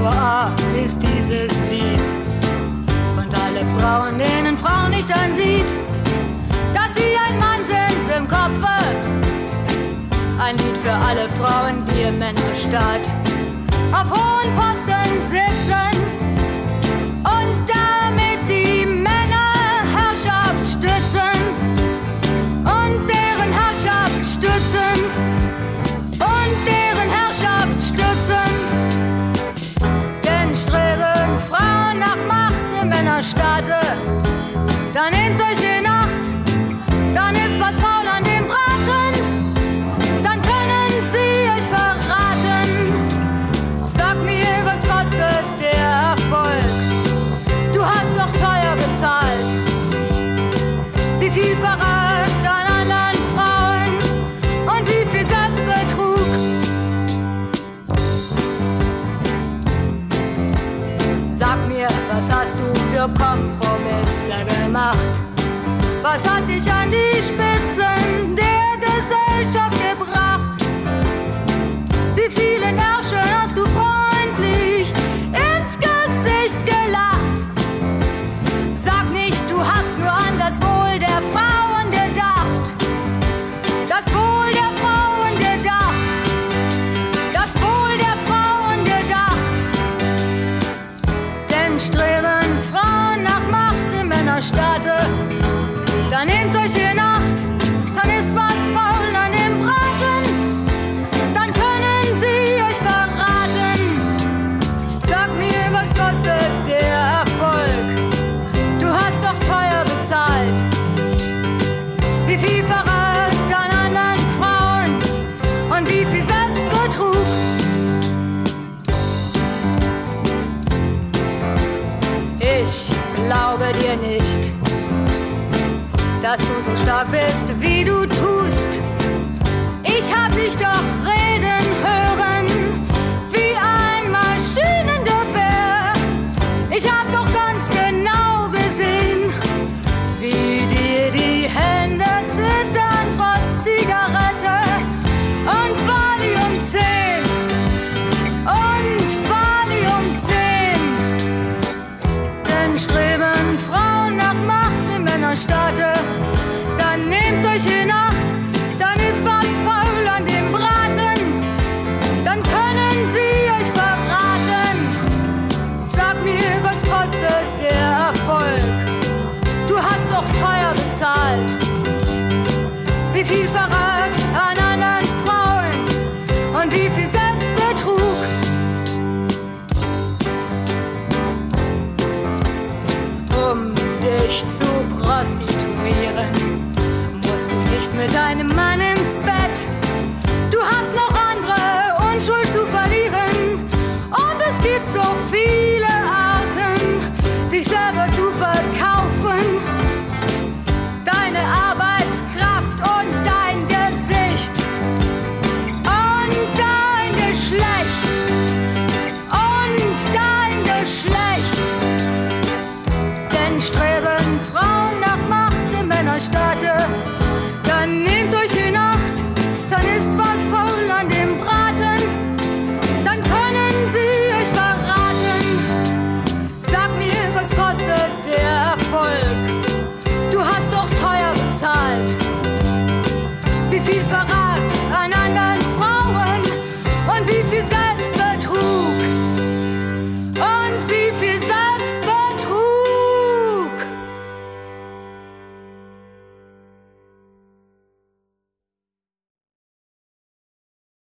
A ist dieses Lied. Und alle Frauen, denen Frau nicht ansieht, dass sie ein Mann sind im Kopfe. Ein Lied für alle Frauen, die im Männerstaat auf hohen Posten sitzen und damit die Männerherrschaft stützen und deren Herrschaft stützen und deren Herrschaft stützen. Denn streben Frauen nach Macht im Männerstaate, dann nehmt euch in Acht, dann ist was faul an dem Braten, dann können sie euch verraten. Sag mir, was kostet der Erfolg? Du hast doch teuer bezahlt. Wie viel Verrat an anderen Frauen und wie viel Selbstbetrug. Sag mir, was hast du für Kompromisse gemacht? Was hat dich an die Spitzen der Gesellschaft gebracht? Wie vielen Ärschen hast du freundlich ins Gesicht gelacht? Sag nicht, du hast nur an das Wohl der Frauen gedacht. Das Wohl der Frauen gedacht. Das Wohl der Frauen gedacht. Denn streben Frauen nach Macht im Männerstaate, dann nehmt euch in Acht, dann ist was faul an dem Braten, dann können sie euch verraten. Sag mir, was kostet der Erfolg? Du hast doch teuer bezahlt. Wie viel Verrat an anderen Frauen und wie viel Selbstbetrug. Ich glaube dir nicht, dass du so stark bist, wie du tust. Ich hab dich doch reden hören, wie ein Maschinengewehr. Ich hab doch ganz genau gesehen, wie dir die Hände zittern, trotz Zigarette und Valium 10. Und Valium 10. Denn streben Frauen nach Macht im Männerstaate, dann nehmt euch in Acht, dann ist was faul an dem Braten, dann können sie euch verraten. Sag mir, was kostet der Erfolg? Du hast doch teuer bezahlt. Wie viel Verrat